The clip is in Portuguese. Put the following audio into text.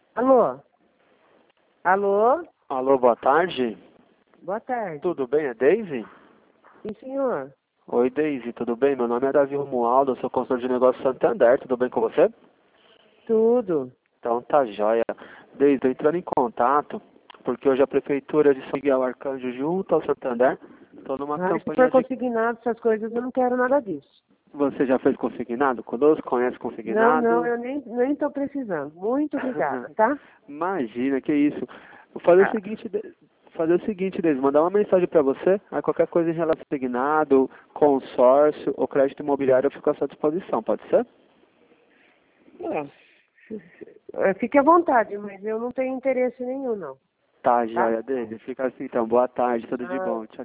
Alô? Alô? Alô, boa tarde. Boa tarde. Tudo bem, é Daisy? Sim, senhor. Oi, Daisy, tudo bem? Meu nome é Davi Romualdo, eu sou consultor de negócios Santander, tudo bem com você? Tudo. Então tá jóia. Daisy, estou entrando em contato, porque hoje a Prefeitura de São Miguel Arcanjo, junto ao Santander, estou numa Ah, se campanha for de... consignado essas coisas, eu não quero nada disso. Você já fez consignado conosco? Conhece Não, consignado? eu nem tô precisando. Muito obrigada, tá? Imagina, que isso. Vou fazer o Ah, seguinte, Daisy, mandar uma mensagem para você, aí qualquer coisa em relação ao consignado, consórcio ou crédito imobiliário eu fico à sua disposição, pode ser? fique à vontade, mas eu não tenho interesse nenhum, não. Tá, Tá? joia, Daisy. Fica assim então. Boa tarde, tudo de Ah, bom. Tchau,